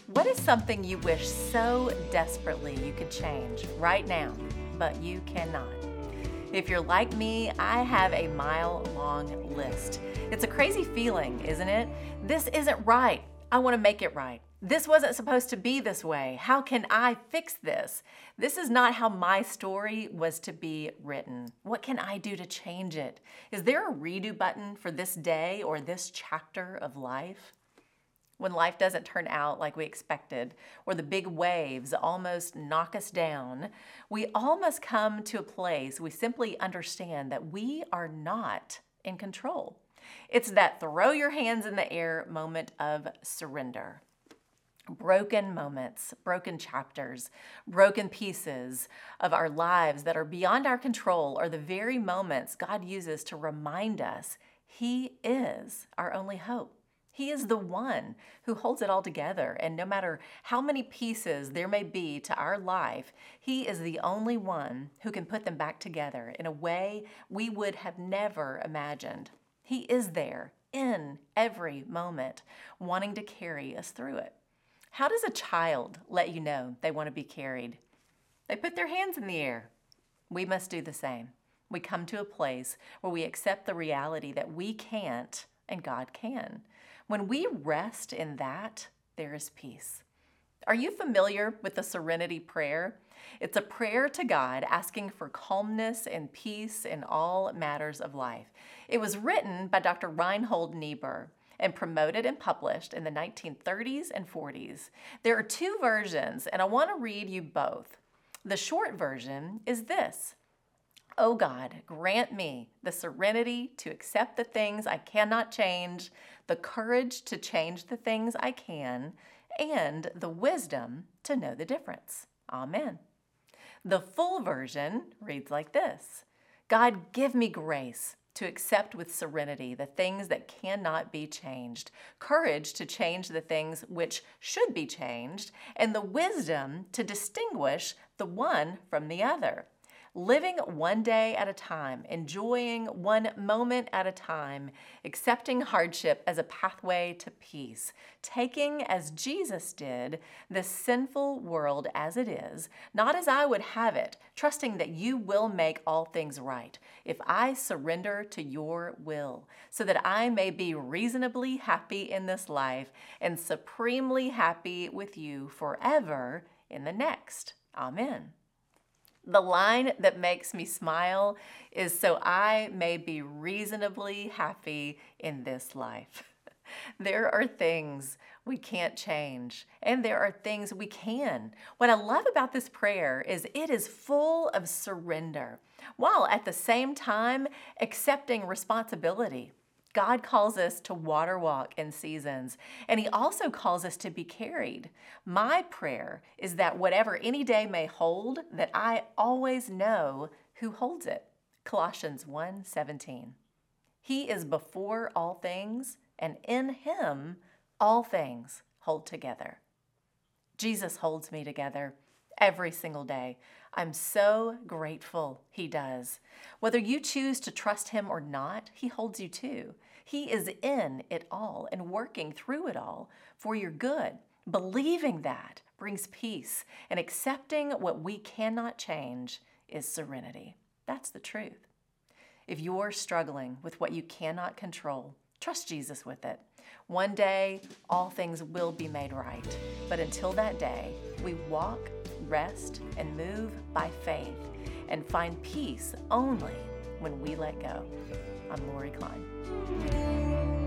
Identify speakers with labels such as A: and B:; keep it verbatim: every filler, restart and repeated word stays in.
A: What is something you wish so desperately you could change right now, but you cannot? If you're like me, I have a mile-long list. It's a crazy feeling, isn't it? This isn't right. I want to make it right. This wasn't supposed to be this way. How can I fix this? This is not how my story was to be written. What can I do to change it? Is there a redo button for this day or this chapter of life? When life doesn't turn out like we expected, or the big waves almost knock us down, we all must come to a place we simply understand that we are not in control. It's that throw your hands in the air moment of surrender. Broken moments, broken chapters, broken pieces of our lives that are beyond our control are the very moments God uses to remind us He is our only hope. He is the one who holds it all together, and no matter how many pieces there may be to our life, He is the only one who can put them back together in a way we would have never imagined. He is there in every moment, wanting to carry us through it. How does a child let you know they want to be carried? They put their hands in the air. We must do the same. We come to a place where we accept the reality that we can't and God can. When we rest in that, there is peace. Are you familiar with the Serenity Prayer? It's a prayer to God asking for calmness and peace in all matters of life. It was written by Doctor Reinhold Niebuhr and promoted and published in the nineteen thirties and forties. There are two versions, and I want to read you both. The short version is this: "O God, grant me the serenity to accept the things I cannot change, the courage to change the things I can, and the wisdom to know the difference. Amen." The full version reads like this: "God, give me grace to accept with serenity the things that cannot be changed, courage to change the things which should be changed, and the wisdom to distinguish the one from the other. Living one day at a time, enjoying one moment at a time, accepting hardship as a pathway to peace, taking, as Jesus did, this sinful world as it is, not as I would have it, trusting that you will make all things right, if I surrender to your will, so that I may be reasonably happy in this life and supremely happy with you forever in the next. Amen." The line that makes me smile is so I may be reasonably happy in this life. There are things we can't change, and there are things we can. What I love about this prayer is it is full of surrender, while at the same time accepting responsibility. God calls us to water walk in seasons, and He also calls us to be carried. My prayer is that whatever any day may hold, that I always know who holds it. Colossians one seventeen. He is before all things, and in Him all things hold together. Jesus holds me together every single day. I'm so grateful He does. Whether you choose to trust Him or not, He holds you too. He is in it all and working through it all for your good. Believing that brings peace, and accepting what we cannot change is serenity. That's the truth. If you're struggling with what you cannot control, trust Jesus with it. One day, all things will be made right. But until that day, we walk, rest, and move by faith and find peace only when we let go. I'm Lori Klein.